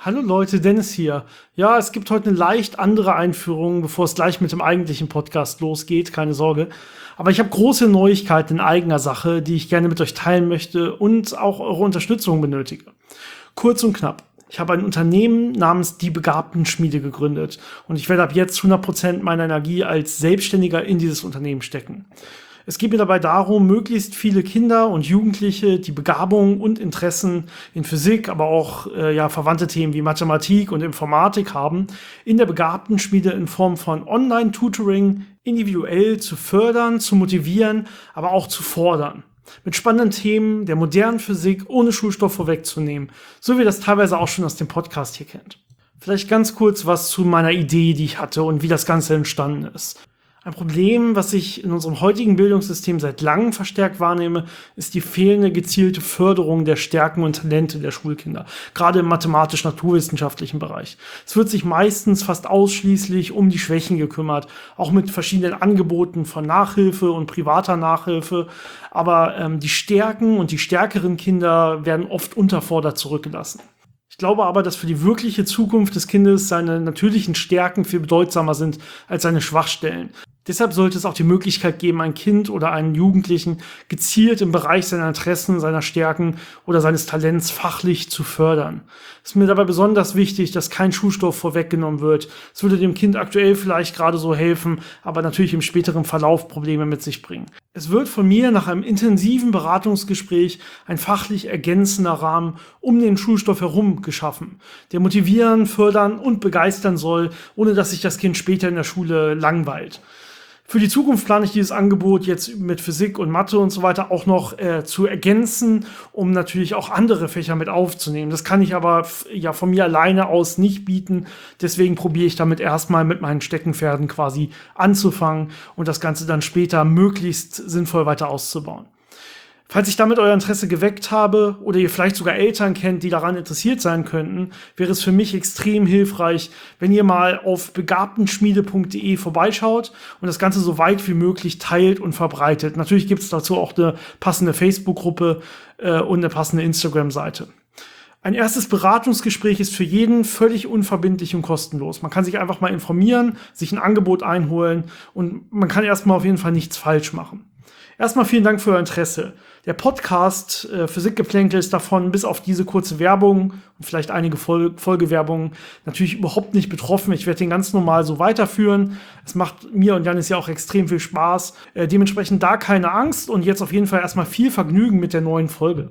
Hallo Leute, Dennis hier. Ja, es gibt heute eine leicht andere Einführung, bevor es gleich mit dem eigentlichen Podcast losgeht, keine Sorge. Aber ich habe große Neuigkeiten in eigener Sache, die ich gerne mit euch teilen möchte und auch eure Unterstützung benötige. Kurz und knapp. Ich habe ein Unternehmen namens Die Begabtenschmiede gegründet und ich werde ab jetzt 100% meiner Energie als Selbstständiger in dieses Unternehmen stecken. Es geht mir dabei darum, möglichst viele Kinder und Jugendliche, die Begabungen und Interessen in Physik, aber auch verwandte Themen wie Mathematik und Informatik haben, in der Begabtenschmiede in Form von Online-Tutoring individuell zu fördern, zu motivieren, aber auch zu fordern. Mit spannenden Themen der modernen Physik ohne Schulstoff vorwegzunehmen, so wie ihr das teilweise auch schon aus dem Podcast hier kennt. Vielleicht ganz kurz was zu meiner Idee, die ich hatte und wie das Ganze entstanden ist. Ein Problem, was ich in unserem heutigen Bildungssystem seit langem verstärkt wahrnehme, ist die fehlende gezielte Förderung der Stärken und Talente der Schulkinder, gerade im mathematisch-naturwissenschaftlichen Bereich. Es wird sich meistens fast ausschließlich um die Schwächen gekümmert, auch mit verschiedenen Angeboten von Nachhilfe und privater Nachhilfe, aber die Stärken und die stärkeren Kinder werden oft unterfordert zurückgelassen. Ich glaube aber, dass für die wirkliche Zukunft des Kindes seine natürlichen Stärken viel bedeutsamer sind als seine Schwachstellen. Deshalb sollte es auch die Möglichkeit geben, ein Kind oder einen Jugendlichen gezielt im Bereich seiner Interessen, seiner Stärken oder seines Talents fachlich zu fördern. Es ist mir dabei besonders wichtig, dass kein Schulstoff vorweggenommen wird. Es würde dem Kind aktuell vielleicht gerade so helfen, aber natürlich im späteren Verlauf Probleme mit sich bringen. Es wird von mir nach einem intensiven Beratungsgespräch ein fachlich ergänzender Rahmen um den Schulstoff herum geschaffen, der motivieren, fördern und begeistern soll, ohne dass sich das Kind später in der Schule langweilt. Für die Zukunft plane ich dieses Angebot jetzt mit Physik und Mathe und so weiter auch noch zu ergänzen, um natürlich auch andere Fächer mit aufzunehmen. Das kann ich aber von mir alleine aus nicht bieten. Deswegen probiere ich damit erstmal mit meinen Steckenpferden quasi anzufangen und das Ganze dann später möglichst sinnvoll weiter auszubauen. Falls ich damit euer Interesse geweckt habe oder ihr vielleicht sogar Eltern kennt, die daran interessiert sein könnten, wäre es für mich extrem hilfreich, wenn ihr mal auf begabtenschmiede.de vorbeischaut und das Ganze so weit wie möglich teilt und verbreitet. Natürlich gibt es dazu auch eine passende Facebook-Gruppe und eine passende Instagram-Seite. Ein erstes Beratungsgespräch ist für jeden völlig unverbindlich und kostenlos. Man kann sich einfach mal informieren, sich ein Angebot einholen und man kann erstmal auf jeden Fall nichts falsch machen. Erstmal vielen Dank für euer Interesse. Der Podcast Physikgeplänkel ist davon bis auf diese kurze Werbung und vielleicht einige Folgewerbungen natürlich überhaupt nicht betroffen. Ich werde den ganz normal so weiterführen. Es macht mir und Janis ja auch extrem viel Spaß. Dementsprechend da keine Angst und jetzt auf jeden Fall erstmal viel Vergnügen mit der neuen Folge.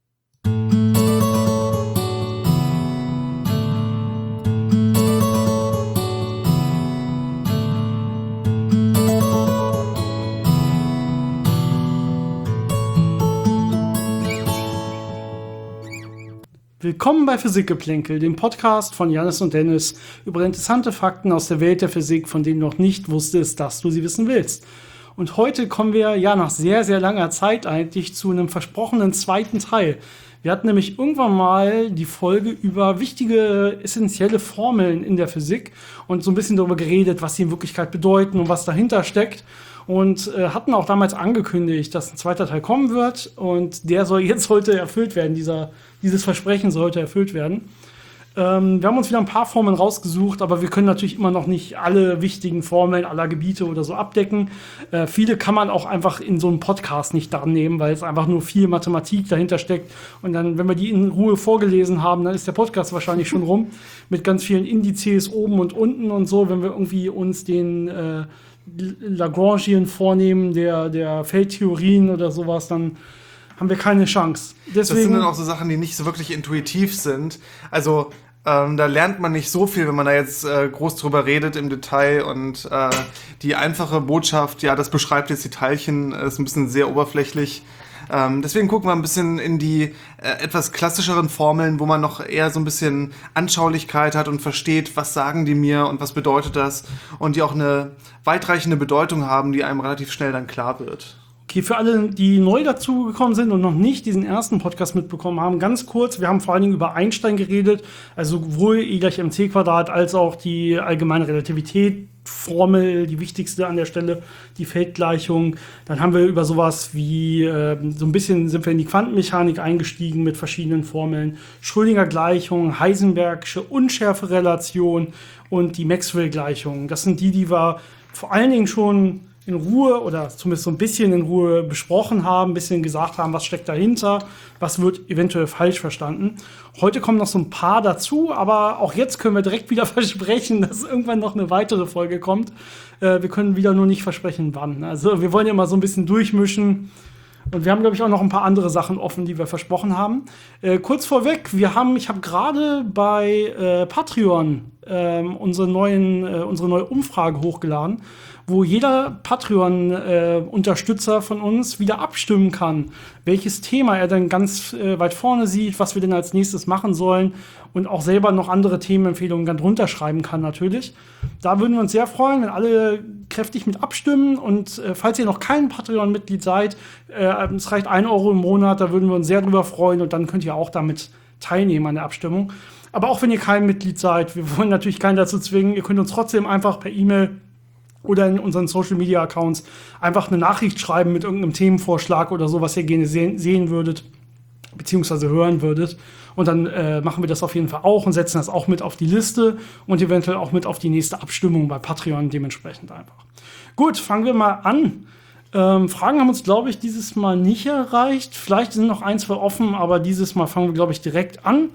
Willkommen bei Physikgeplänkel, dem Podcast von Janis und Dennis über interessante Fakten aus der Welt der Physik, von denen du noch nicht wusstest, dass du sie wissen willst. Und heute kommen wir nach sehr, sehr langer Zeit eigentlich zu einem versprochenen zweiten Teil. Wir hatten nämlich irgendwann mal die Folge über wichtige, essentielle Formeln in der Physik und so ein bisschen darüber geredet, was sie in Wirklichkeit bedeuten und was dahinter steckt. Und hatten auch damals angekündigt, dass ein zweiter Teil kommen wird und der soll jetzt heute erfüllt werden. Dieses Versprechen sollte erfüllt werden. Wir haben uns wieder ein paar Formeln rausgesucht, aber wir können natürlich immer noch nicht alle wichtigen Formeln aller Gebiete oder so abdecken. Viele kann man auch einfach in so einem Podcast nicht dran nehmen, weil es einfach nur viel Mathematik dahinter steckt. Und dann, wenn wir die in Ruhe vorgelesen haben, dann ist der Podcast wahrscheinlich schon rum mit ganz vielen Indizes oben und unten und so, wenn wir irgendwie uns den Lagrangian vornehmen, der Feldtheorien oder sowas, dann haben wir keine Chance. Deswegen, das sind dann auch so Sachen, die nicht so wirklich intuitiv sind. Also da lernt man nicht so viel, wenn man da jetzt groß drüber redet im Detail und die einfache Botschaft, ja, das beschreibt jetzt die Teilchen, ist ein bisschen sehr oberflächlich. Deswegen gucken wir ein bisschen in die etwas klassischeren Formeln, wo man noch eher so ein bisschen Anschaulichkeit hat und versteht, was sagen die mir und was bedeutet das und die auch eine weitreichende Bedeutung haben, die einem relativ schnell dann klar wird. Okay, für alle, die neu dazugekommen sind und noch nicht diesen ersten Podcast mitbekommen haben, ganz kurz, wir haben vor allen Dingen über Einstein geredet, also sowohl E = mc² als auch die allgemeine Relativitätsformel, die wichtigste an der Stelle, die Feldgleichung. Dann haben wir über sowas wie, so ein bisschen sind wir in die Quantenmechanik eingestiegen mit verschiedenen Formeln, Schrödinger-Gleichung, Heisenbergsche Unschärferelation und die Maxwell-Gleichung. Das sind die wir vor allen Dingen schon in Ruhe oder zumindest so ein bisschen in Ruhe besprochen haben, ein bisschen gesagt haben, was steckt dahinter, was wird eventuell falsch verstanden. Heute kommen noch so ein paar dazu, aber auch jetzt können wir direkt wieder versprechen, dass irgendwann noch eine weitere Folge kommt. Wir können wieder nur nicht versprechen, wann. Also wir wollen ja mal so ein bisschen durchmischen. Und wir haben, glaube ich, auch noch ein paar andere Sachen offen, die wir versprochen haben. Kurz vorweg, ich habe gerade bei Patreon unsere neue Umfrage hochgeladen, wo jeder Patreon-Unterstützer von uns wieder abstimmen kann, welches Thema er dann ganz weit vorne sieht, was wir denn als nächstes machen sollen und auch selber noch andere Themenempfehlungen dann drunter schreiben kann natürlich. Da würden wir uns sehr freuen, wenn alle kräftig mit abstimmen und falls ihr noch kein Patreon-Mitglied seid, es reicht 1 Euro im Monat, da würden wir uns sehr drüber freuen und dann könnt ihr auch damit teilnehmen an der Abstimmung. Aber auch wenn ihr kein Mitglied seid, wir wollen natürlich keinen dazu zwingen, ihr könnt uns trotzdem einfach per E-Mail oder in unseren Social-Media-Accounts einfach eine Nachricht schreiben mit irgendeinem Themenvorschlag oder so, was ihr gerne sehen würdet, beziehungsweise hören würdet. Und dann machen wir das auf jeden Fall auch und setzen das auch mit auf die Liste und eventuell auch mit auf die nächste Abstimmung bei Patreon dementsprechend einfach. Gut, fangen wir mal an. Fragen haben uns, glaube ich, dieses Mal nicht erreicht. Vielleicht sind noch 1, 2 offen, aber dieses Mal fangen wir, glaube ich, direkt an.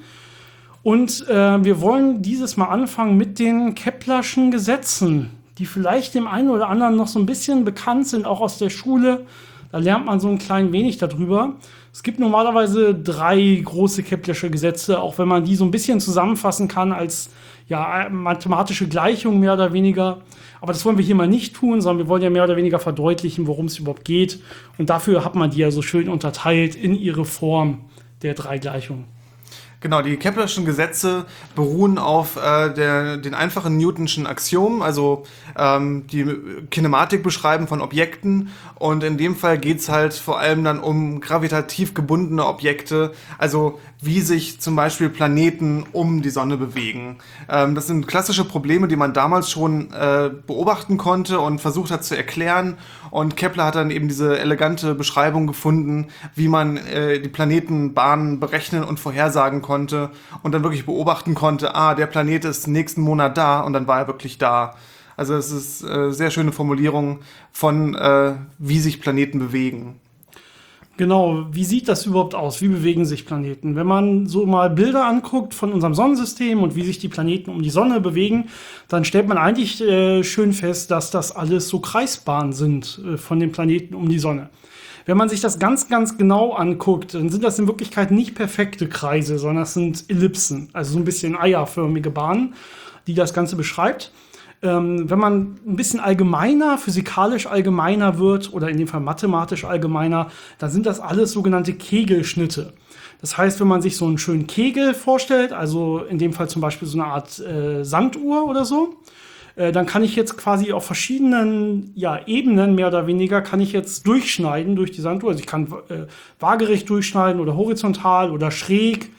Und wir wollen dieses Mal anfangen mit den Keplerschen Gesetzen, die vielleicht dem einen oder anderen noch so ein bisschen bekannt sind, auch aus der Schule. Da lernt man so ein klein wenig darüber. Es gibt normalerweise 3 große Keplersche Gesetze, auch wenn man die so ein bisschen zusammenfassen kann als mathematische Gleichung mehr oder weniger. Aber das wollen wir hier mal nicht tun, sondern wir wollen ja mehr oder weniger verdeutlichen, worum es überhaupt geht. Und dafür hat man die ja so schön unterteilt in ihre Form der 3 Gleichungen. Genau, die Keplerschen Gesetze beruhen auf den einfachen Newtonschen Axiom, also die Kinematik beschreiben von Objekten. Und in dem Fall geht's halt vor allem dann um gravitativ gebundene Objekte, also wie sich zum Beispiel Planeten um die Sonne bewegen. Das sind klassische Probleme, die man damals schon beobachten konnte und versucht hat zu erklären. Und Kepler hat dann eben diese elegante Beschreibung gefunden, wie man die Planetenbahnen berechnen und vorhersagen konnte und dann wirklich beobachten konnte, der Planet ist nächsten Monat da und dann war er wirklich da. Also es ist sehr schöne Formulierung von, wie sich Planeten bewegen. Genau, wie sieht das überhaupt aus? Wie bewegen sich Planeten? Wenn man so mal Bilder anguckt von unserem Sonnensystem und wie sich die Planeten um die Sonne bewegen, dann stellt man eigentlich schön fest, dass das alles so Kreisbahnen sind von den Planeten um die Sonne. Wenn man sich das ganz, ganz genau anguckt, dann sind das in Wirklichkeit nicht perfekte Kreise, sondern das sind Ellipsen, also so ein bisschen eierförmige Bahnen, die das Ganze beschreibt. Wenn man ein bisschen allgemeiner, physikalisch allgemeiner wird oder in dem Fall mathematisch allgemeiner, dann sind das alles sogenannte Kegelschnitte. Das heißt, wenn man sich so einen schönen Kegel vorstellt, also in dem Fall zum Beispiel so eine Art Sanduhr oder so, dann kann ich jetzt quasi auf verschiedenen Ebenen mehr oder weniger kann ich jetzt durchschneiden durch die Sanduhr. Also ich kann waagerecht durchschneiden oder horizontal oder schräg.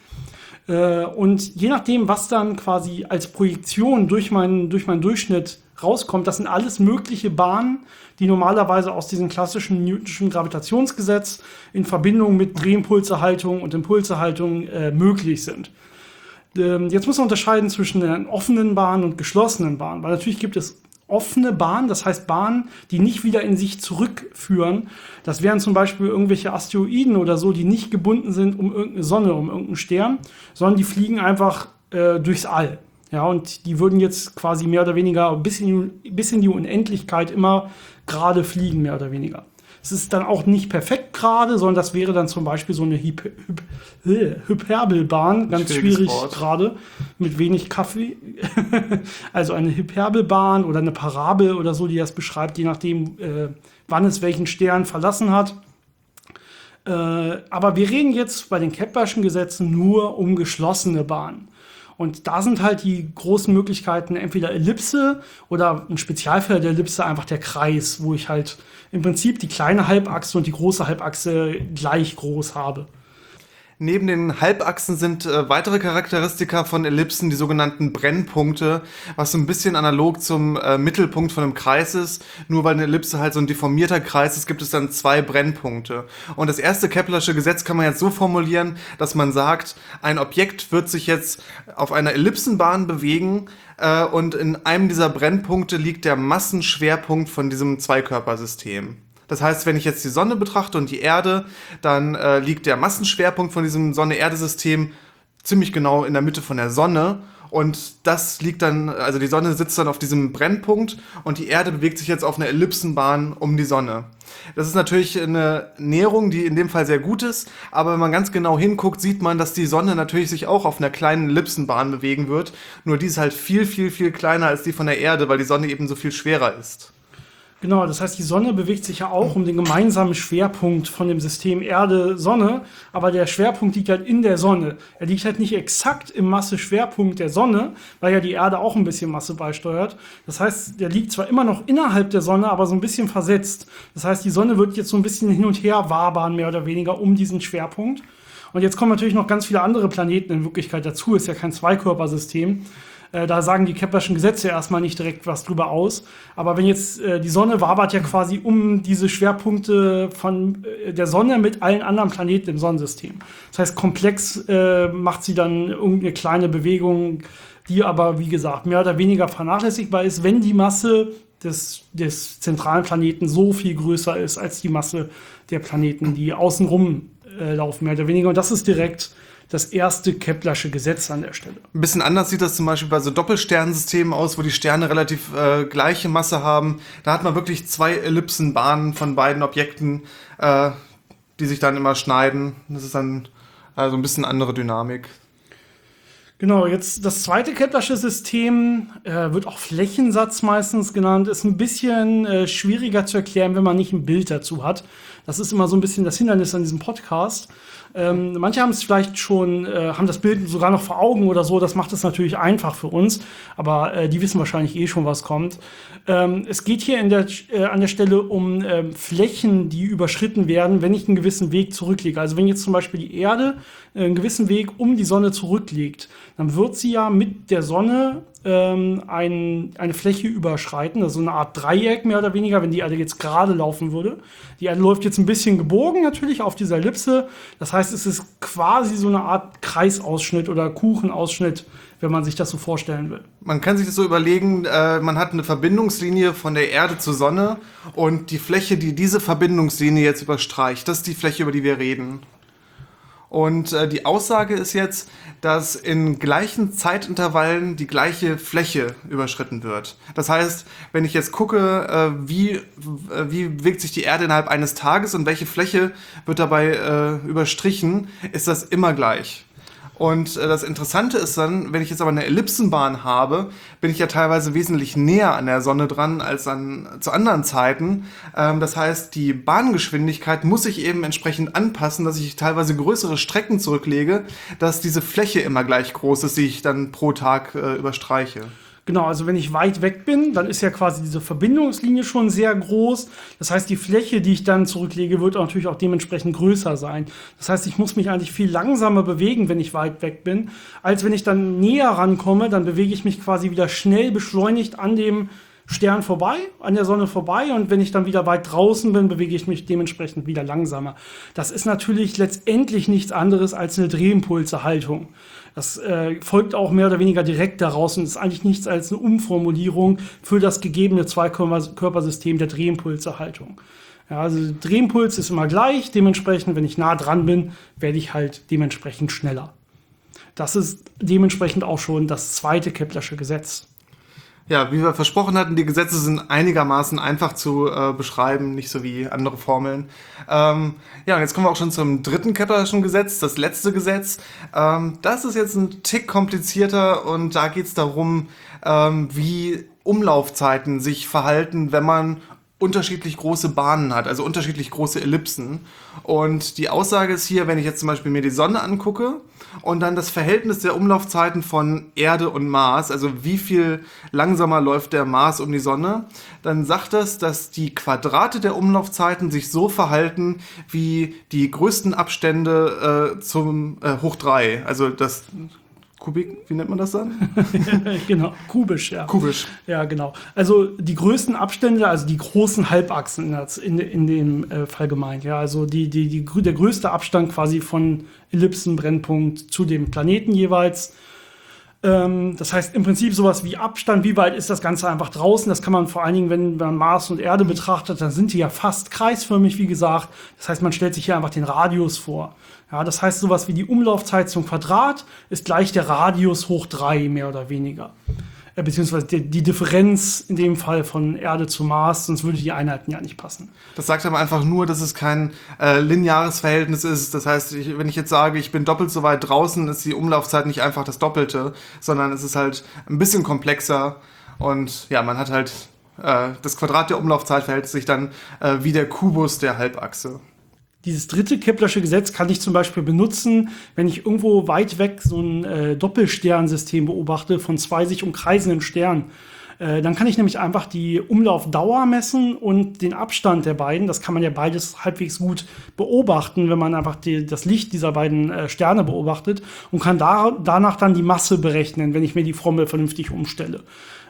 Und je nachdem, was dann quasi als Projektion durch meinen Durchschnitt rauskommt, das sind alles mögliche Bahnen, die normalerweise aus diesem klassischen Newtonschen Gravitationsgesetz in Verbindung mit Drehimpulserhaltung und Impulserhaltung möglich sind. Jetzt muss man unterscheiden zwischen einer offenen Bahn und geschlossenen Bahnen, weil natürlich gibt es offene Bahnen, das heißt Bahnen, die nicht wieder in sich zurückführen. Das wären zum Beispiel irgendwelche Asteroiden oder so, die nicht gebunden sind um irgendeine Sonne, um irgendeinen Stern, sondern die fliegen einfach durchs All. Ja, und die würden jetzt quasi mehr oder weniger bis in die Unendlichkeit immer gerade fliegen, mehr oder weniger. Es ist dann auch nicht perfekt gerade, sondern das wäre dann zum Beispiel so eine Hyperbelbahn, ganz schwierig gerade, mit wenig Kaffee. Also eine Hyperbelbahn oder eine Parabel oder so, die das beschreibt, je nachdem, wann es welchen Stern verlassen hat. Aber wir reden jetzt bei den Keplerschen Gesetzen nur um geschlossene Bahnen. Und da sind halt die großen Möglichkeiten entweder Ellipse oder ein Spezialfall der Ellipse einfach der Kreis, wo ich halt im Prinzip die kleine Halbachse und die große Halbachse gleich groß habe. Neben den Halbachsen sind weitere Charakteristika von Ellipsen die sogenannten Brennpunkte, was so ein bisschen analog zum Mittelpunkt von einem Kreis ist. Nur weil eine Ellipse halt so ein deformierter Kreis ist, gibt es dann 2 Brennpunkte. Und das erste Keplersche Gesetz kann man jetzt so formulieren, dass man sagt, ein Objekt wird sich jetzt auf einer Ellipsenbahn bewegen und in einem dieser Brennpunkte liegt der Massenschwerpunkt von diesem Zweikörpersystem. Das heißt, wenn ich jetzt die Sonne betrachte und die Erde, dann liegt der Massenschwerpunkt von diesem Sonne-Erde-System ziemlich genau in der Mitte von der Sonne. Und das liegt dann, also die Sonne sitzt dann auf diesem Brennpunkt und die Erde bewegt sich jetzt auf einer Ellipsenbahn um die Sonne. Das ist natürlich eine Näherung, die in dem Fall sehr gut ist, aber wenn man ganz genau hinguckt, sieht man, dass die Sonne natürlich sich auch auf einer kleinen Ellipsenbahn bewegen wird. Nur die ist halt viel, viel, viel kleiner als die von der Erde, weil die Sonne eben so viel schwerer ist. Genau, das heißt, die Sonne bewegt sich ja auch um den gemeinsamen Schwerpunkt von dem System Erde-Sonne, aber der Schwerpunkt liegt halt in der Sonne. Er liegt halt nicht exakt im Masseschwerpunkt der Sonne, weil ja die Erde auch ein bisschen Masse beisteuert. Das heißt, der liegt zwar immer noch innerhalb der Sonne, aber so ein bisschen versetzt. Das heißt, die Sonne wird jetzt so ein bisschen hin und her wabern, mehr oder weniger, um diesen Schwerpunkt. Und jetzt kommen natürlich noch ganz viele andere Planeten in Wirklichkeit dazu. Ist ja kein Zweikörpersystem. Da sagen die Keplerschen Gesetze erstmal nicht direkt was drüber aus. Aber wenn jetzt die Sonne wabert ja quasi um diese Schwerpunkte von der Sonne mit allen anderen Planeten im Sonnensystem. Das heißt, komplex macht sie dann irgendeine kleine Bewegung, die aber, wie gesagt, mehr oder weniger vernachlässigbar ist, wenn die Masse des zentralen Planeten so viel größer ist als die Masse der Planeten, die außenrum laufen, mehr oder weniger. Und das ist direkt das erste Keplersche Gesetz an der Stelle. Ein bisschen anders sieht das zum Beispiel bei so Doppelsternsystemen aus, wo die Sterne relativ gleiche Masse haben. Da hat man wirklich 2 Ellipsenbahnen von beiden Objekten, die sich dann immer schneiden. Das ist dann also ein bisschen andere Dynamik. Genau, jetzt das zweite Keplersche System wird auch Flächensatz meistens genannt, ist ein bisschen schwieriger zu erklären, wenn man nicht ein Bild dazu hat. Das ist immer so ein bisschen das Hindernis an diesem Podcast. Manche haben es vielleicht schon, haben das Bild sogar noch vor Augen oder so, das macht es natürlich einfach für uns, aber die wissen wahrscheinlich eh schon, was kommt. Es geht hier an der Stelle um Flächen, die überschritten werden, wenn ich einen gewissen Weg zurücklege. Also wenn jetzt zum Beispiel die Erde einen gewissen Weg um die Sonne zurücklegt, dann wird sie ja mit der Sonne eine Fläche überschreiten, also eine Art Dreieck mehr oder weniger, wenn die Erde jetzt gerade laufen würde. Die Erde läuft jetzt ein bisschen gebogen natürlich auf dieser Ellipse. Das heißt, es ist quasi so eine Art Kreisausschnitt oder Kuchenausschnitt, wenn man sich das so vorstellen will. Man kann sich das so überlegen, man hat eine Verbindungslinie von der Erde zur Sonne und die Fläche, die diese Verbindungslinie jetzt überstreicht, das ist die Fläche, über die wir reden. Und die Aussage ist jetzt, dass in gleichen Zeitintervallen die gleiche Fläche überschritten wird. Das heißt, wenn ich jetzt gucke, wie bewegt sich die Erde innerhalb eines Tages und welche Fläche wird dabei überstrichen, ist das immer gleich. Und das Interessante ist dann, wenn ich jetzt aber eine Ellipsenbahn habe, bin ich ja teilweise wesentlich näher an der Sonne dran als zu anderen Zeiten. Das heißt, die Bahngeschwindigkeit muss sich eben entsprechend anpassen, dass ich teilweise größere Strecken zurücklege, dass diese Fläche immer gleich groß ist, die ich dann pro Tag überstreiche. Genau, also wenn ich weit weg bin, dann ist ja quasi diese Verbindungslinie schon sehr groß. Das heißt, die Fläche, die ich dann zurücklege, wird natürlich auch dementsprechend größer sein. Das heißt, ich muss mich eigentlich viel langsamer bewegen, wenn ich weit weg bin, als wenn ich dann näher rankomme, dann bewege ich mich quasi wieder schnell beschleunigt an dem Stern vorbei, an der Sonne vorbei, und wenn ich dann wieder weit draußen bin, bewege ich mich dementsprechend wieder langsamer. Das ist natürlich letztendlich nichts anderes als eine Drehimpulse-Haltung. Das folgt auch mehr oder weniger direkt daraus und ist eigentlich nichts als eine Umformulierung für das gegebene Zweikörpersystem der Drehimpulse-Haltung. Ja, also der Drehimpuls ist immer gleich, dementsprechend, wenn ich nah dran bin, werde ich halt dementsprechend schneller. Das ist dementsprechend auch schon das zweite Keplersche Gesetz. Ja, wie wir versprochen hatten, die Gesetze sind einigermaßen einfach zu beschreiben, nicht so wie andere Formeln. Ja, und jetzt kommen wir auch schon zum dritten Keplerschen Gesetz, das letzte Gesetz. Das ist jetzt ein Tick komplizierter und da geht es darum, wie Umlaufzeiten sich verhalten, wenn man unterschiedlich große Bahnen hat, also unterschiedlich große Ellipsen. Und die Aussage ist hier, wenn ich jetzt zum Beispiel mir die Sonne angucke und dann das Verhältnis der Umlaufzeiten von Erde und Mars, also wie viel langsamer läuft der Mars um die Sonne, dann sagt das, dass die Quadrate der Umlaufzeiten sich so verhalten wie die größten Abstände zum hoch 3, also das Kubik, wie nennt man das dann? Genau, kubisch, ja. Kubisch. Ja, genau. Also die größten Abstände, also die großen Halbachsen in dem Fall gemeint. Ja, also der größte Abstand quasi von Ellipsenbrennpunkt zu dem Planeten jeweils. Das heißt im Prinzip sowas wie Abstand, wie weit ist das Ganze einfach draußen? Das kann man vor allen Dingen, wenn man Mars und Erde betrachtet, dann sind die ja fast kreisförmig, wie gesagt. Das heißt, man stellt sich hier einfach den Radius vor. Ja, das heißt, sowas wie die Umlaufzeit zum Quadrat ist gleich der Radius hoch 3, mehr oder weniger. Beziehungsweise die Differenz in dem Fall von Erde zu Mars, sonst würde die Einheiten ja nicht passen. Das sagt aber einfach nur, dass es kein lineares Verhältnis ist. Das heißt, wenn ich jetzt sage, ich bin doppelt so weit draußen, ist die Umlaufzeit nicht einfach das Doppelte, sondern es ist halt ein bisschen komplexer. Und ja, man hat halt das Quadrat der Umlaufzeit verhält sich dann wie der Kubus der Halbachse. Dieses dritte Keplersche Gesetz kann ich zum Beispiel benutzen, wenn ich irgendwo weit weg so ein Doppelsternsystem beobachte von zwei sich umkreisenden Sternen. Dann kann ich nämlich einfach die Umlaufdauer messen und den Abstand der beiden. Das kann man ja beides halbwegs gut beobachten, wenn man einfach das Licht dieser beiden Sterne beobachtet und kann danach dann die Masse berechnen, wenn ich mir die Formel vernünftig umstelle.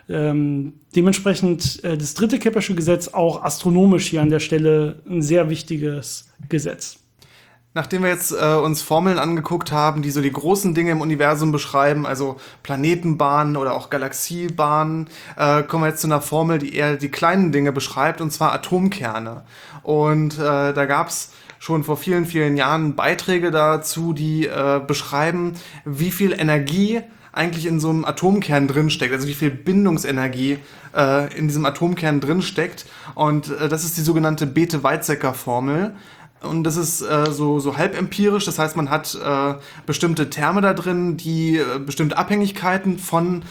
Dementsprechend das dritte Keplersche Gesetz auch astronomisch hier an der Stelle ein sehr wichtiges Gesetz. Nachdem wir jetzt uns Formeln angeguckt haben, die so die großen Dinge im Universum beschreiben, also Planetenbahnen oder auch Galaxiebahnen, kommen wir jetzt zu einer Formel, die eher die kleinen Dinge beschreibt, und zwar Atomkerne. Und da gab's schon vor vielen, vielen Jahren Beiträge dazu, die beschreiben, wie viel Energie eigentlich in so einem Atomkern drinsteckt, also wie viel Bindungsenergie in diesem Atomkern drinsteckt. Und das ist die sogenannte Bethe-Weizsäcker-Formel. Und das ist so halb empirisch, das heißt, man hat bestimmte Terme da drin, die bestimmte Abhängigkeiten von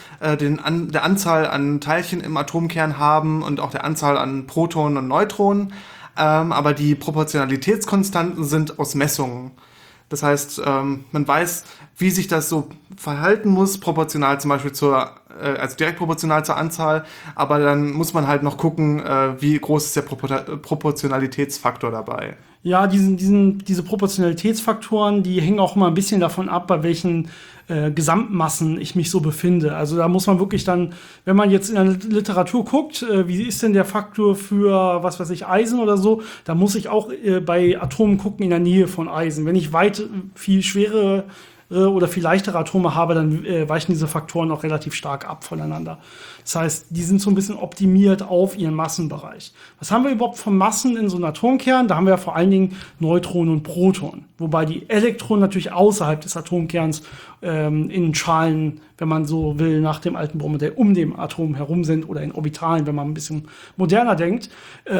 der Anzahl an Teilchen im Atomkern haben und auch der Anzahl an Protonen und Neutronen. Aber die Proportionalitätskonstanten sind aus Messungen. Das heißt, man weiß, wie sich das so verhalten muss, proportional zum Beispiel also direkt proportional zur Anzahl, aber dann muss man halt noch gucken, wie groß ist der Proportionalitätsfaktor dabei. Ja, diese Proportionalitätsfaktoren, die hängen auch immer ein bisschen davon ab, bei welchen Gesamtmassen ich mich so befinde. Also da muss man wirklich dann, wenn man jetzt in der Literatur guckt, wie ist denn der Faktor für, was weiß ich, Eisen oder so, da muss ich auch bei Atomen gucken in der Nähe von Eisen. Wenn ich viel schwere oder viel leichtere Atome habe, dann weichen diese Faktoren auch relativ stark ab voneinander. Das heißt, die sind so ein bisschen optimiert auf ihren Massenbereich. Was haben wir überhaupt von Massen in so einem Atomkern? Da haben wir ja vor allen Dingen Neutronen und Protonen. Wobei die Elektronen natürlich außerhalb des Atomkerns in Schalen, wenn man so will, nach dem alten Bohr-Modell um dem Atom herum sind oder in Orbitalen, wenn man ein bisschen moderner denkt.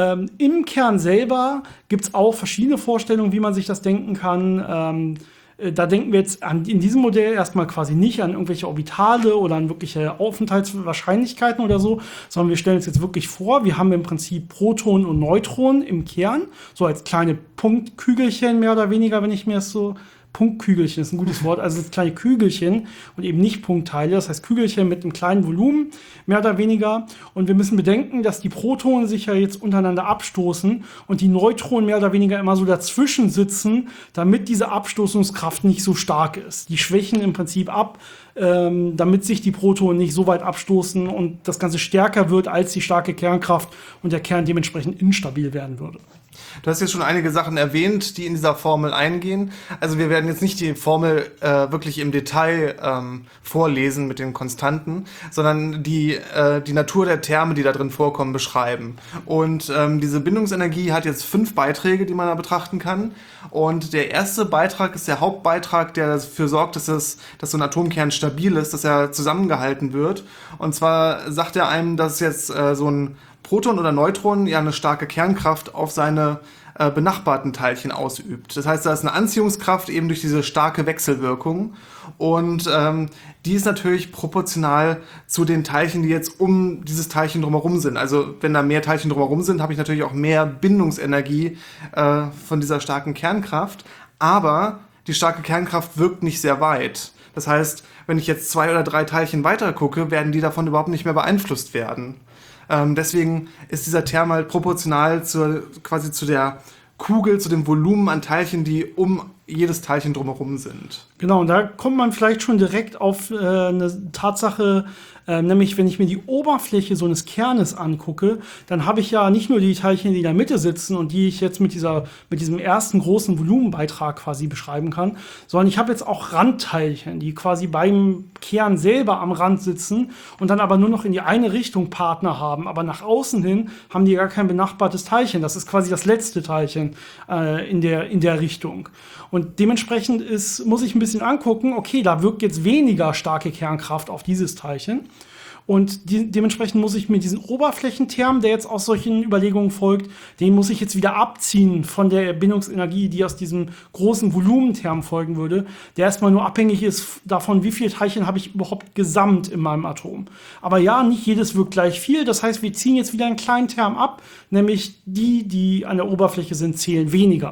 Im Kern selber gibt's auch verschiedene Vorstellungen, wie man sich das denken kann. Da denken wir jetzt in diesem Modell erstmal quasi nicht an irgendwelche Orbitale oder an wirkliche Aufenthaltswahrscheinlichkeiten oder so, sondern wir stellen uns jetzt wirklich vor, wir haben im Prinzip Protonen und Neutronen im Kern, so als kleine Punktkügelchen mehr oder weniger, wenn ich mir das so... Punktkügelchen ist ein gutes Wort, also das kleine Kügelchen und eben nicht Punktteile, das heißt Kügelchen mit einem kleinen Volumen, mehr oder weniger. Und wir müssen bedenken, dass die Protonen sich ja jetzt untereinander abstoßen und die Neutronen mehr oder weniger immer so dazwischen sitzen, damit diese Abstoßungskraft nicht so stark ist. Die schwächen im Prinzip ab, damit sich die Protonen nicht so weit abstoßen und das Ganze stärker wird als die starke Kernkraft und der Kern dementsprechend instabil werden würde. Du hast jetzt schon einige Sachen erwähnt, die in dieser Formel eingehen. Also wir werden jetzt nicht die Formel wirklich im Detail vorlesen mit den Konstanten, sondern die Natur der Terme, die da drin vorkommen, beschreiben. Und diese Bindungsenergie hat jetzt 5 Beiträge, die man da betrachten kann. Und der erste Beitrag ist der Hauptbeitrag, der dafür sorgt, dass so ein Atomkern stabil ist, dass er zusammengehalten wird. Und zwar sagt er einem, dass jetzt so ein Proton oder Neutron ja eine starke Kernkraft auf seine benachbarten Teilchen ausübt. Das heißt, da ist eine Anziehungskraft eben durch diese starke Wechselwirkung und die ist natürlich proportional zu den Teilchen, die jetzt um dieses Teilchen drumherum sind. Also wenn da mehr Teilchen drumherum sind, habe ich natürlich auch mehr Bindungsenergie von dieser starken Kernkraft, aber die starke Kernkraft wirkt nicht sehr weit. Das heißt, wenn ich jetzt 2 oder 3 Teilchen weiter gucke, werden die davon überhaupt nicht mehr beeinflusst werden. Deswegen ist dieser Term halt proportional quasi zu der Kugel, zu dem Volumen an Teilchen, die um jedes Teilchen drumherum sind. Genau, und da kommt man vielleicht schon direkt auf eine Tatsache, nämlich wenn ich mir die Oberfläche so eines Kernes angucke, dann habe ich ja nicht nur die Teilchen, die in der Mitte sitzen und die ich jetzt mit diesem ersten großen Volumenbeitrag quasi beschreiben kann, sondern ich habe jetzt auch Randteilchen, die quasi beim Kern selber am Rand sitzen und dann aber nur noch in die eine Richtung Partner haben, aber nach außen hin haben die gar kein benachbartes Teilchen. Das ist quasi das letzte Teilchen in der Richtung. Und dementsprechend muss ich ein bisschen angucken, okay, da wirkt jetzt weniger starke Kernkraft auf dieses Teilchen. Und dementsprechend muss ich mir diesen Oberflächenterm, der jetzt aus solchen Überlegungen folgt, den muss ich jetzt wieder abziehen von der Bindungsenergie, die aus diesem großen Volumenterm folgen würde, der erstmal nur abhängig ist davon, wie viele Teilchen habe ich überhaupt gesamt in meinem Atom. Aber ja, nicht jedes wirkt gleich viel. Das heißt, wir ziehen jetzt wieder einen kleinen Term ab, nämlich die an der Oberfläche sind, zählen weniger.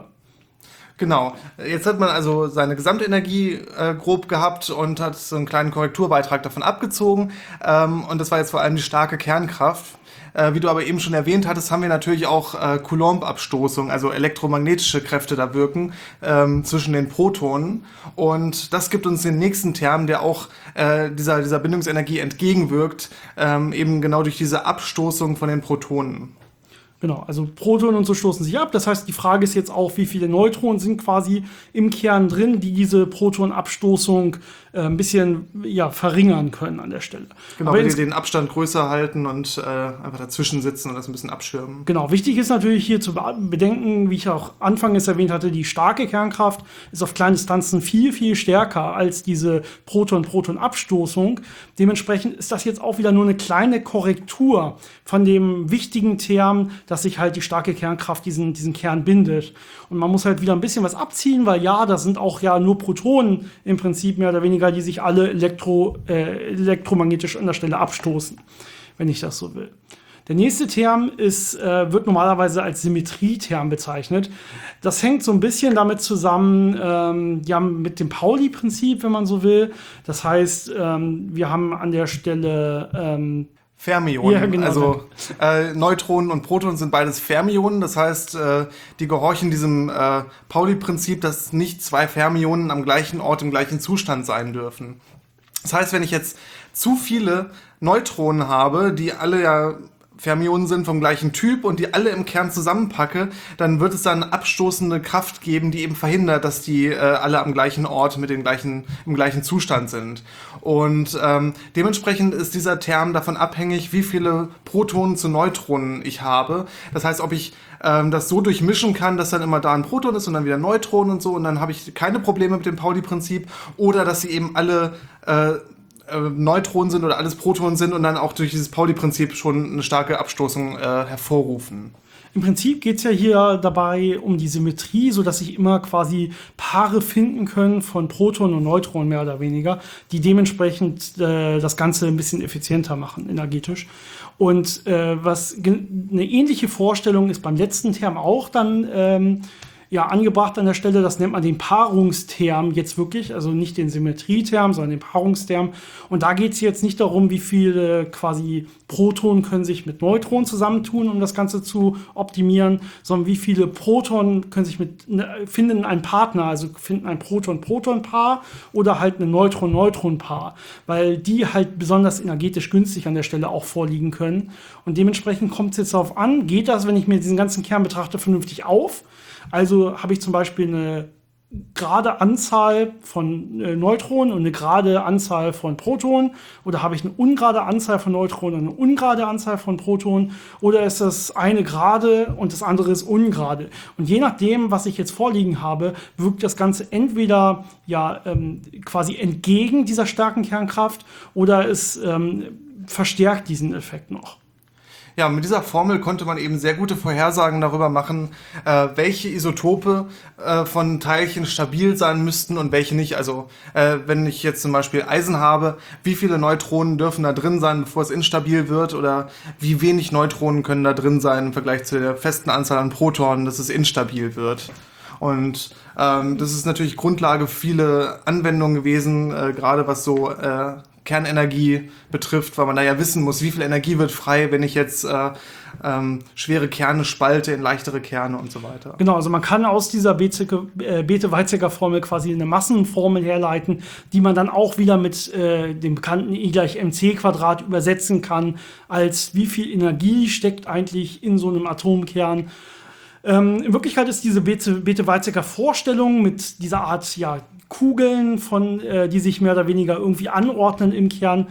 Genau. Jetzt hat man also seine Gesamtenergie grob gehabt und hat so einen kleinen Korrekturbeitrag davon abgezogen. Und das war jetzt vor allem die starke Kernkraft. Wie du aber eben schon erwähnt hattest, haben wir natürlich auch Coulomb-Abstoßung, also elektromagnetische Kräfte da wirken zwischen den Protonen. Und das gibt uns den nächsten Term, der auch dieser Bindungsenergie entgegenwirkt, eben genau durch diese Abstoßung von den Protonen. Genau, also Protonen und so stoßen sich ab. Das heißt, die Frage ist jetzt auch, wie viele Neutronen sind quasi im Kern drin, die diese Protonabstoßung ein bisschen verringern können an der Stelle. Genau, wenn die den Abstand größer halten und einfach dazwischen sitzen und das ein bisschen abschirmen. Genau, wichtig ist natürlich hier zu bedenken, wie ich auch anfangs erwähnt hatte, die starke Kernkraft ist auf kleinen Distanzen viel, viel stärker als diese Proton-Proton-Abstoßung. Dementsprechend ist das jetzt auch wieder nur eine kleine Korrektur von dem wichtigen Term, dass sich halt die starke Kernkraft diesen Kern bindet. Und man muss halt wieder ein bisschen was abziehen, weil da sind auch nur Protonen im Prinzip mehr oder weniger, die sich alle elektromagnetisch an der Stelle abstoßen, wenn ich das so will. Der nächste Term wird normalerweise als Symmetrieterm bezeichnet. Das hängt so ein bisschen damit zusammen, mit dem Pauli-Prinzip, wenn man so will. Das heißt, wir haben an der Stelle Fermionen, ja, genau, also Neutronen und Protonen sind beides Fermionen, das heißt, die gehorchen diesem Pauli-Prinzip, dass nicht 2 Fermionen am gleichen Ort im gleichen Zustand sein dürfen. Das heißt, wenn ich jetzt zu viele Neutronen habe, die alle Fermionen sind vom gleichen Typ und die alle im Kern zusammenpacke, dann wird es dann abstoßende Kraft geben, die eben verhindert, dass die alle am gleichen Ort im gleichen Zustand sind. Und dementsprechend ist dieser Term davon abhängig, wie viele Protonen zu Neutronen ich habe. Das heißt, ob ich das so durchmischen kann, dass dann immer da ein Proton ist und dann wieder ein Neutron und so, und dann habe ich keine Probleme mit dem Pauli-Prinzip, oder dass sie eben alle Neutronen sind oder alles Protonen sind und dann auch durch dieses Pauli-Prinzip schon eine starke Abstoßung hervorrufen. Im Prinzip geht es ja hier dabei um die Symmetrie, sodass sich immer quasi Paare finden können von Protonen und Neutronen mehr oder weniger, die dementsprechend das Ganze ein bisschen effizienter machen, energetisch. Und was eine ähnliche Vorstellung ist beim letzten Term auch dann angebracht an der Stelle, das nennt man den Paarungsterm jetzt wirklich, also nicht den Symmetrieterm, sondern den Paarungsterm. Und da geht es jetzt nicht darum, wie viele quasi Protonen können sich mit Neutronen zusammentun, um das Ganze zu optimieren, sondern wie viele Protonen können sich finden einen Partner, also finden ein Proton-Proton-Paar oder halt ein Neutron-Neutron-Paar, weil die halt besonders energetisch günstig an der Stelle auch vorliegen können. Und dementsprechend kommt es jetzt darauf an, geht das, wenn ich mir diesen ganzen Kern betrachte, vernünftig auf? Also habe ich zum Beispiel eine gerade Anzahl von Neutronen und eine gerade Anzahl von Protonen, oder habe ich eine ungerade Anzahl von Neutronen und eine ungerade Anzahl von Protonen, oder ist das eine gerade und das andere ist ungerade? Und je nachdem, was ich jetzt vorliegen habe, wirkt das Ganze entweder quasi entgegen dieser starken Kernkraft oder es verstärkt diesen Effekt noch. Ja, mit dieser Formel konnte man eben sehr gute Vorhersagen darüber machen, welche Isotope von Teilchen stabil sein müssten und welche nicht. Also wenn ich jetzt zum Beispiel Eisen habe, wie viele Neutronen dürfen da drin sein, bevor es instabil wird, oder wie wenig Neutronen können da drin sein im Vergleich zu der festen Anzahl an Protonen, dass es instabil wird. Und das ist natürlich Grundlage für viele Anwendungen gewesen, gerade was so Kernenergie betrifft, weil man da ja wissen muss, wie viel Energie wird frei, wenn ich jetzt schwere Kerne spalte in leichtere Kerne und so weiter. Genau, also man kann aus dieser Bethe-Weizsäcker-Formel quasi eine Massenformel herleiten, die man dann auch wieder mit dem bekannten E = mc² übersetzen kann, als wie viel Energie steckt eigentlich in so einem Atomkern. In Wirklichkeit ist diese Bethe-Weizsäcker-Vorstellung mit dieser Art, ja, Kugeln, die sich mehr oder weniger irgendwie anordnen im Kern,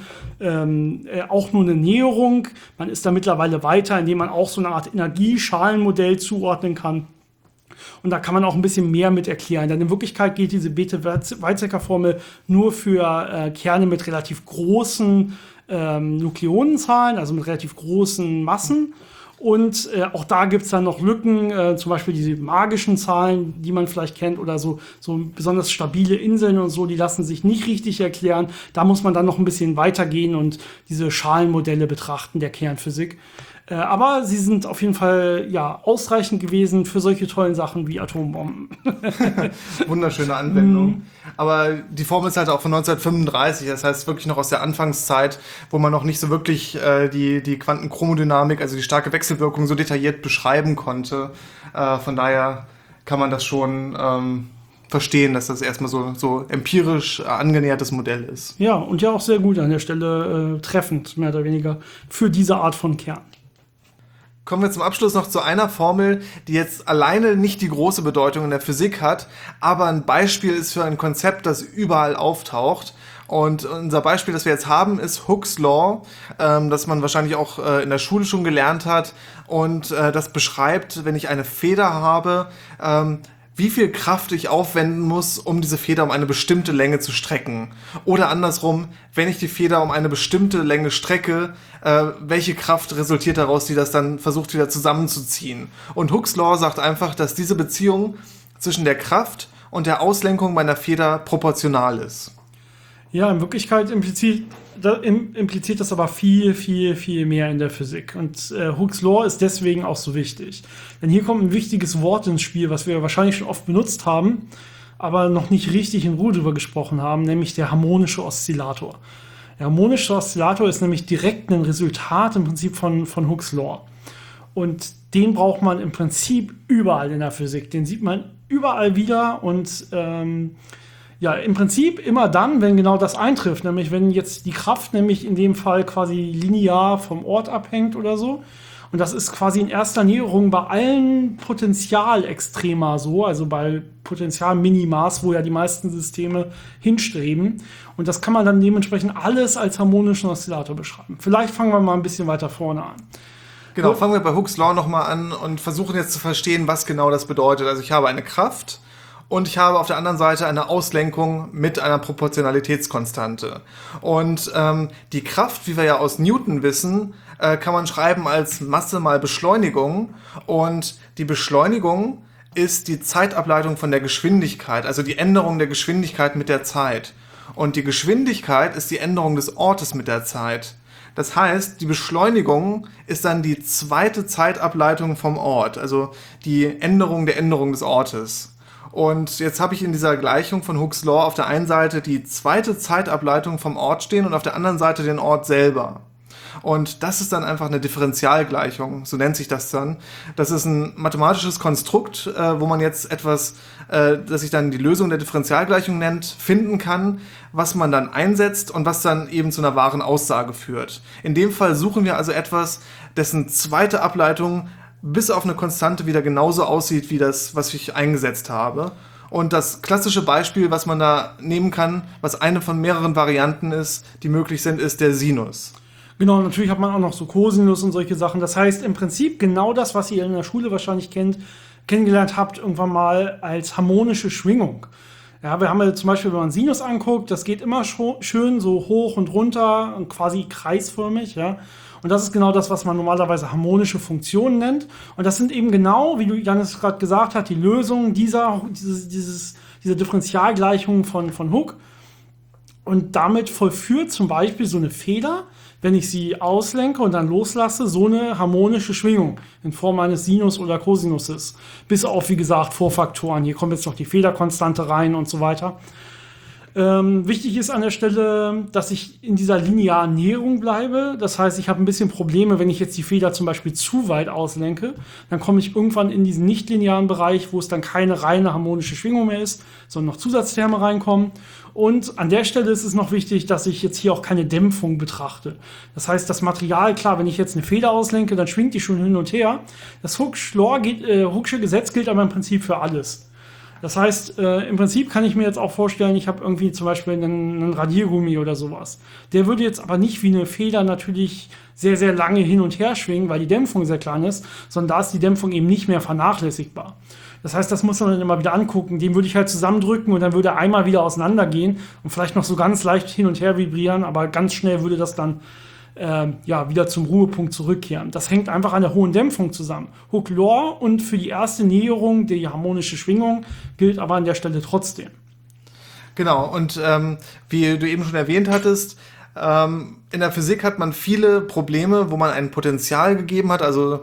auch nur eine Näherung. Man ist da mittlerweile weiter, indem man auch so eine Art Energieschalenmodell zuordnen kann. Und da kann man auch ein bisschen mehr mit erklären. Denn in Wirklichkeit geht diese Bethe-Weizsäcker-Formel nur für Kerne mit relativ großen Nukleonenzahlen, also mit relativ großen Massen. Und auch da gibt es dann noch Lücken, zum Beispiel diese magischen Zahlen, die man vielleicht kennt, oder so besonders stabile Inseln und so, die lassen sich nicht richtig erklären. Da muss man dann noch ein bisschen weitergehen und diese Schalenmodelle betrachten der Kernphysik. Aber sie sind auf jeden Fall ja ausreichend gewesen für solche tollen Sachen wie Atombomben. Wunderschöne Anwendung. Aber die Formel ist halt auch von 1935, das heißt wirklich noch aus der Anfangszeit, wo man noch nicht so wirklich die Quantenchromodynamik, also die starke Wechselwirkung, so detailliert beschreiben konnte. Von daher kann man das schon verstehen, dass das erstmal so empirisch angenähertes Modell ist. Ja, und ja auch sehr gut an der Stelle treffend, mehr oder weniger, für diese Art von Kern. Kommen wir zum Abschluss noch zu einer Formel, die jetzt alleine nicht die große Bedeutung in der Physik hat, aber ein Beispiel ist für ein Konzept, das überall auftaucht. Und unser Beispiel, das wir jetzt haben, ist Hooke's Law, das man wahrscheinlich auch in der Schule schon gelernt hat. Und das beschreibt, wenn ich eine Feder habe, wie viel Kraft ich aufwenden muss, um diese Feder um eine bestimmte Länge zu strecken. Oder andersrum, wenn ich die Feder um eine bestimmte Länge strecke, welche Kraft resultiert daraus, die das dann versucht wieder zusammenzuziehen. Und Hooke's Law sagt einfach, dass diese Beziehung zwischen der Kraft und der Auslenkung meiner Feder proportional ist. Ja, in Wirklichkeit impliziert das aber viel, viel, viel mehr in der Physik. Und Hooke's Law ist deswegen auch so wichtig. Denn hier kommt ein wichtiges Wort ins Spiel, was wir wahrscheinlich schon oft benutzt haben, aber noch nicht richtig in Ruhe drüber gesprochen haben, nämlich der harmonische Oszillator. Der harmonische Oszillator ist nämlich direkt ein Resultat im Prinzip von Hooke's Law. Und den braucht man im Prinzip überall in der Physik. Den sieht man überall wieder und ja, im Prinzip immer dann, wenn genau das eintrifft, nämlich wenn jetzt die Kraft nämlich in dem Fall quasi linear vom Ort abhängt oder so. Und das ist quasi in erster Näherung bei allen Potentialextrema so, also bei Potentialminimas, wo ja die meisten Systeme hinstreben. Und das kann man dann dementsprechend alles als harmonischen Oszillator beschreiben. Vielleicht fangen wir mal ein bisschen weiter vorne an. Genau, fangen wir bei Hooke's Law nochmal an und versuchen jetzt zu verstehen, was genau das bedeutet. Also ich habe eine Kraft. Und ich habe auf der anderen Seite eine Auslenkung mit einer Proportionalitätskonstante. Und die Kraft, wie wir ja aus Newton wissen, kann man schreiben als Masse mal Beschleunigung. Und die Beschleunigung ist die Zeitableitung von der Geschwindigkeit, also die Änderung der Geschwindigkeit mit der Zeit. Und die Geschwindigkeit ist die Änderung des Ortes mit der Zeit. Das heißt, die Beschleunigung ist dann die zweite Zeitableitung vom Ort, also die Änderung der Änderung des Ortes. Und jetzt habe ich in dieser Gleichung von Hooke's Law auf der einen Seite die zweite Zeitableitung vom Ort stehen und auf der anderen Seite den Ort selber. Und das ist dann einfach eine Differentialgleichung, so nennt sich das dann. Das ist ein mathematisches Konstrukt, wo man jetzt etwas, das sich dann die Lösung der Differentialgleichung nennt, finden kann, was man dann einsetzt und was dann eben zu einer wahren Aussage führt. In dem Fall suchen wir also etwas, dessen zweite Ableitung bis auf eine Konstante wieder genauso aussieht wie das, was ich eingesetzt habe. Und das klassische Beispiel, was man da nehmen kann, was eine von mehreren Varianten ist, die möglich sind, ist der Sinus. Genau, natürlich hat man auch noch so Cosinus und solche Sachen. Das heißt im Prinzip genau das, was ihr in der Schule wahrscheinlich kennengelernt habt, irgendwann mal als harmonische Schwingung. Ja, wir haben ja zum Beispiel, wenn man Sinus anguckt, das geht immer schön so hoch und runter und quasi kreisförmig, ja. Und das ist genau das, was man normalerweise harmonische Funktionen nennt. Und das sind eben genau, wie du Janis gerade gesagt hast, die Lösungen dieser Differentialgleichung von Hooke. Und damit vollführt zum Beispiel so eine Feder, wenn ich sie auslenke und dann loslasse, so eine harmonische Schwingung in Form eines Sinus oder Cosinuses. Bis auf, wie gesagt, Vorfaktoren. Hier kommt jetzt noch die Federkonstante rein und so weiter. Wichtig ist an der Stelle, dass ich in dieser linearen Näherung bleibe. Das heißt, ich habe ein bisschen Probleme, wenn ich jetzt die Feder zum Beispiel zu weit auslenke. Dann komme ich irgendwann in diesen nicht-linearen Bereich, wo es dann keine reine harmonische Schwingung mehr ist, sondern noch Zusatzterme reinkommen. Und an der Stelle ist es noch wichtig, dass ich jetzt hier auch keine Dämpfung betrachte. Das heißt, das Material, klar, wenn ich jetzt eine Feder auslenke, dann schwingt die schon hin und her. Das Hooke'sche Gesetz gilt aber im Prinzip für alles. Das heißt, im Prinzip kann ich mir jetzt auch vorstellen, ich habe irgendwie zum Beispiel einen Radiergummi oder sowas. Der würde jetzt aber nicht wie eine Feder natürlich sehr, sehr lange hin und her schwingen, weil die Dämpfung sehr klein ist, sondern da ist die Dämpfung eben nicht mehr vernachlässigbar. Das heißt, das muss man dann immer wieder angucken. Den würde ich halt zusammendrücken und dann würde er einmal wieder auseinandergehen und vielleicht noch so ganz leicht hin und her vibrieren, aber ganz schnell würde das dann wieder zum Ruhepunkt zurückkehren. Das hängt einfach an der hohen Dämpfung zusammen. Hooke-Law und für die erste Näherung die harmonische Schwingung gilt aber an der Stelle trotzdem. Genau, und wie du eben schon erwähnt hattest, in der Physik hat man viele Probleme, wo man ein Potential gegeben hat, also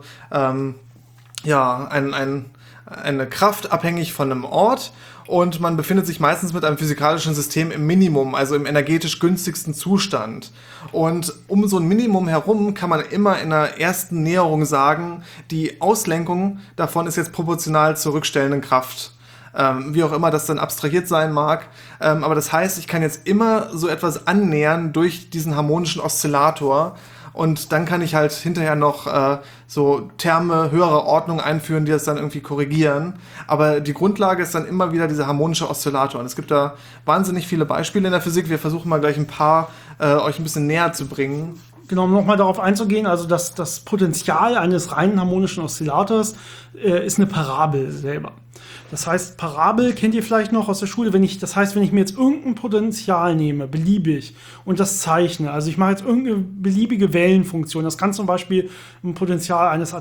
eine Kraft abhängig von einem Ort. Und man befindet sich meistens mit einem physikalischen System im Minimum, also im energetisch günstigsten Zustand. Und um so ein Minimum herum kann man immer in der ersten Näherung sagen, die Auslenkung davon ist jetzt proportional zur rückstellenden Kraft. Wie auch immer das dann abstrahiert sein mag. Aber das heißt, ich kann jetzt immer so etwas annähern durch diesen harmonischen Oszillator. Und dann kann ich halt hinterher noch so Terme höherer Ordnung einführen, die das dann irgendwie korrigieren. Aber die Grundlage ist dann immer wieder dieser harmonische Oszillator. Und es gibt da wahnsinnig viele Beispiele in der Physik. Wir versuchen mal gleich ein paar euch ein bisschen näher zu bringen. Genau, um nochmal darauf einzugehen, also das Potenzial eines reinen harmonischen Oszillators ist eine Parabel selber. Das heißt, Parabel kennt ihr vielleicht noch aus der Schule, wenn ich mir jetzt irgendein Potenzial nehme, beliebig, und das zeichne, also ich mache jetzt irgendeine beliebige Wellenfunktion, das kann zum Beispiel ein Potenzial eines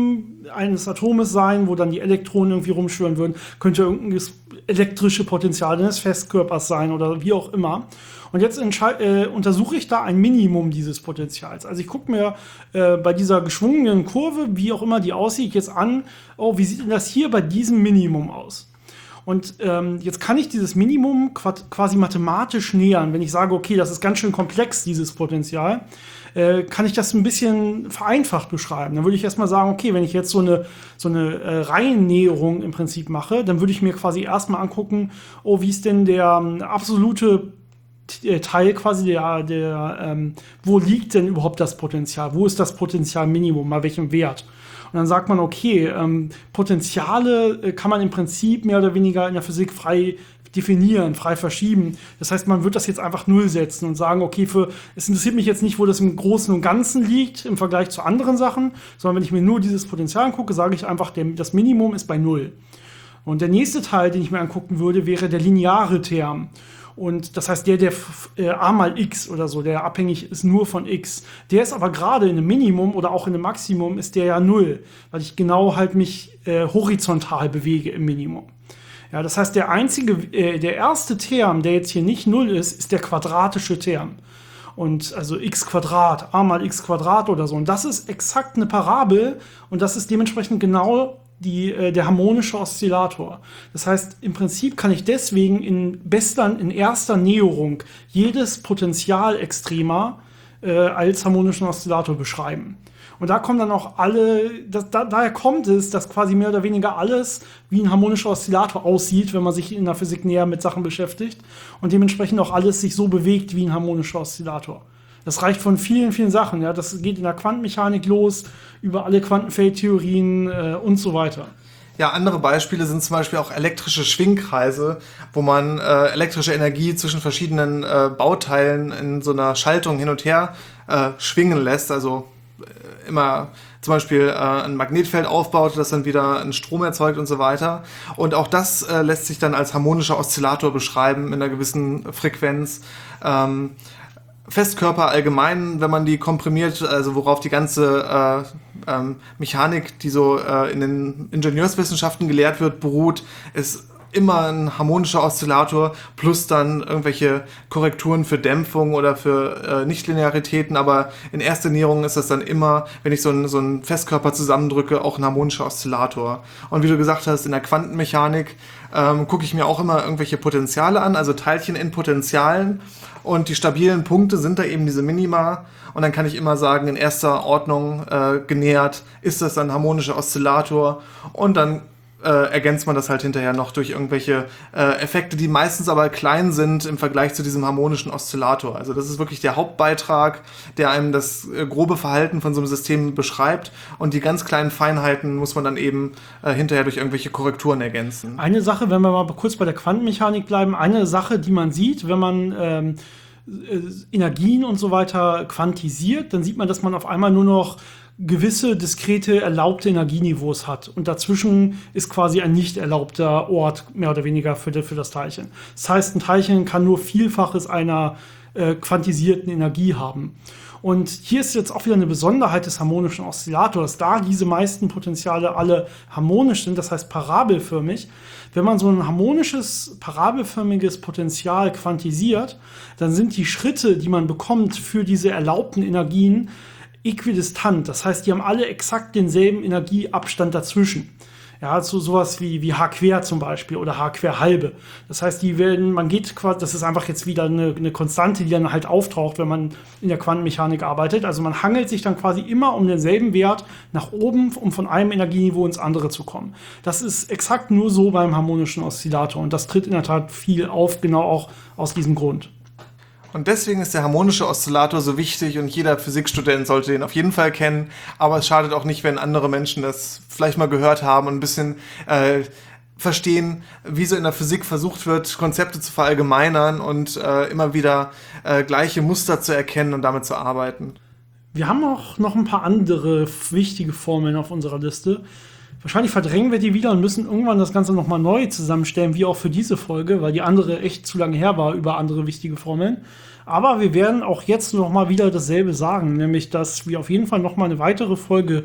Atomes sein, wo dann die Elektronen irgendwie rumschwirren würden, könnte irgendein elektrische Potenzial eines Festkörpers sein oder wie auch immer. Und jetzt untersuche ich da ein Minimum dieses Potenzials. Also ich gucke mir bei dieser geschwungenen Kurve, wie auch immer die aussieht, jetzt an, wie sieht denn das hier bei diesem Minimum aus? Und jetzt kann ich dieses Minimum quasi mathematisch nähern. Wenn ich sage, okay, das ist ganz schön komplex, dieses Potenzial, kann ich das ein bisschen vereinfacht beschreiben. Dann würde ich erstmal sagen, okay, wenn ich jetzt so eine Reihennäherung im Prinzip mache, dann würde ich mir quasi erstmal angucken, wie ist denn der absolute Teil quasi wo liegt denn überhaupt das Potenzial? Wo ist das Potenzialminimum? Bei welchem Wert? Und dann sagt man, okay, Potenziale kann man im Prinzip mehr oder weniger in der Physik frei definieren, frei verschieben. Das heißt, man wird das jetzt einfach null setzen und sagen, okay, es interessiert mich jetzt nicht, wo das im Großen und Ganzen liegt im Vergleich zu anderen Sachen, sondern wenn ich mir nur dieses Potenzial angucke, sage ich einfach, das Minimum ist bei 0. Und der nächste Teil, den ich mir angucken würde, wäre der lineare Term. Und das heißt, der a mal x oder so, der abhängig ist nur von x, der ist aber gerade in einem Minimum oder auch in einem Maximum ist der ja 0, weil ich genau halt mich horizontal bewege im Minimum. Ja, das heißt, der erste Term, der jetzt hier nicht 0 ist der quadratische Term. Und also x Quadrat, a mal x Quadrat oder so. Und das ist exakt eine Parabel und das ist dementsprechend genau der harmonische Oszillator. Das heißt, im Prinzip kann ich deswegen in erster Näherung jedes Potentialextrema als harmonischen Oszillator beschreiben. Und da kommen dann auch daher kommt es, dass quasi mehr oder weniger alles wie ein harmonischer Oszillator aussieht, wenn man sich in der Physik näher mit Sachen beschäftigt und dementsprechend auch alles sich so bewegt wie ein harmonischer Oszillator. Das reicht von vielen, vielen Sachen. Ja. Das geht in der Quantenmechanik los, über alle Quantenfeldtheorien und so weiter. Ja, andere Beispiele sind zum Beispiel auch elektrische Schwingkreise, wo man elektrische Energie zwischen verschiedenen Bauteilen in so einer Schaltung hin und her schwingen lässt. Also immer zum Beispiel ein Magnetfeld aufbaut, das dann wieder einen Strom erzeugt und so weiter. Und auch das lässt sich dann als harmonischer Oszillator beschreiben in einer gewissen Frequenz. Festkörper allgemein, wenn man die komprimiert, also worauf die ganze Mechanik, die so in den Ingenieurswissenschaften gelehrt wird, beruht, ist immer ein harmonischer Oszillator plus dann irgendwelche Korrekturen für Dämpfung oder für Nichtlinearitäten, aber in erster Näherung ist das dann immer, wenn ich so einen Festkörper zusammendrücke, auch ein harmonischer Oszillator. Und wie du gesagt hast, in der Quantenmechanik gucke ich mir auch immer irgendwelche Potenziale an, also Teilchen in Potentialen, und die stabilen Punkte sind da eben diese Minima, und dann kann ich immer sagen, in erster Ordnung genähert ist das ein harmonischer Oszillator, und dann ergänzt man das halt hinterher noch durch irgendwelche Effekte, die meistens aber klein sind im Vergleich zu diesem harmonischen Oszillator. Also das ist wirklich der Hauptbeitrag, der einem das grobe Verhalten von so einem System beschreibt, und die ganz kleinen Feinheiten muss man dann eben hinterher durch irgendwelche Korrekturen ergänzen. Eine Sache, wenn wir mal kurz bei der Quantenmechanik bleiben, eine Sache, die man sieht, wenn man Energien und so weiter quantisiert, dann sieht man, dass man auf einmal nur noch gewisse diskrete erlaubte Energieniveaus hat. Und dazwischen ist quasi ein nicht erlaubter Ort, mehr oder weniger, für das Teilchen. Das heißt, ein Teilchen kann nur Vielfaches einer quantisierten Energie haben. Und hier ist jetzt auch wieder eine Besonderheit des harmonischen Oszillators, da diese meisten Potenziale alle harmonisch sind, das heißt parabelförmig. Wenn man so ein harmonisches, parabelförmiges Potenzial quantisiert, dann sind die Schritte, die man bekommt für diese erlaubten Energien, äquidistant. Das heißt, die haben alle exakt denselben Energieabstand dazwischen. Ja, so sowas wie H-quer zum Beispiel oder H-quer halbe. Das heißt, man geht quasi, das ist einfach jetzt wieder eine Konstante, die dann halt auftaucht, wenn man in der Quantenmechanik arbeitet. Also man hangelt sich dann quasi immer um denselben Wert nach oben, um von einem Energieniveau ins andere zu kommen. Das ist exakt nur so beim harmonischen Oszillator, und das tritt in der Tat viel auf, genau auch aus diesem Grund. Und deswegen ist der harmonische Oszillator so wichtig, und jeder Physikstudent sollte den auf jeden Fall kennen. Aber es schadet auch nicht, wenn andere Menschen das vielleicht mal gehört haben und ein bisschen verstehen, wie so in der Physik versucht wird, Konzepte zu verallgemeinern und immer wieder gleiche Muster zu erkennen und damit zu arbeiten. Wir haben auch noch ein paar andere wichtige Formeln auf unserer Liste. Wahrscheinlich verdrängen wir die wieder und müssen irgendwann das Ganze nochmal neu zusammenstellen, wie auch für diese Folge, weil die andere echt zu lange her war über andere wichtige Formeln. Aber wir werden auch jetzt nochmal wieder dasselbe sagen, nämlich, dass wir auf jeden Fall nochmal eine weitere Folge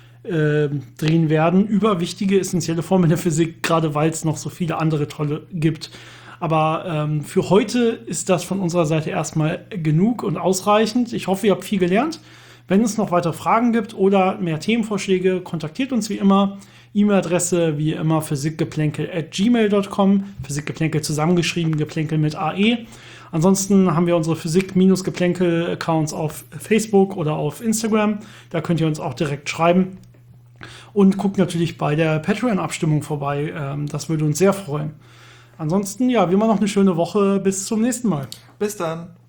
drehen werden über wichtige, essentielle Formeln der Physik, gerade weil es noch so viele andere tolle gibt. Aber für heute ist das von unserer Seite erstmal genug und ausreichend. Ich hoffe, ihr habt viel gelernt. Wenn es noch weitere Fragen gibt oder mehr Themenvorschläge, kontaktiert uns wie immer. E-Mail-Adresse wie immer physikgeplänkel@gmail.com. Physikgeplänkel zusammengeschrieben, Geplänkel mit AE. Ansonsten haben wir unsere Physik-Geplänkel-Accounts auf Facebook oder auf Instagram. Da könnt ihr uns auch direkt schreiben. Und guckt natürlich bei der Patreon-Abstimmung vorbei. Das würde uns sehr freuen. Ansonsten, ja, wie immer noch eine schöne Woche. Bis zum nächsten Mal. Bis dann.